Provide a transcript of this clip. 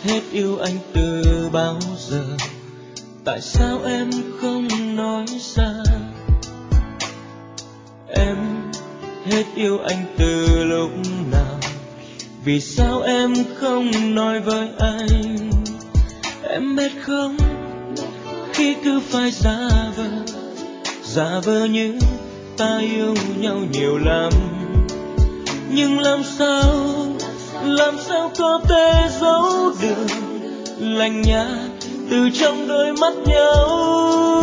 hết yêu anh từ bao giờ, tại sao em không nói ra? Em hết yêu anh từ lúc nào, vì sao em không nói với anh? Em biết không, khi cứ phải giả vờ như ta yêu nhau nhiều lắm, nhưng làm sao có thể giấu được lạnh nhạt từ trong đôi mắt nhau.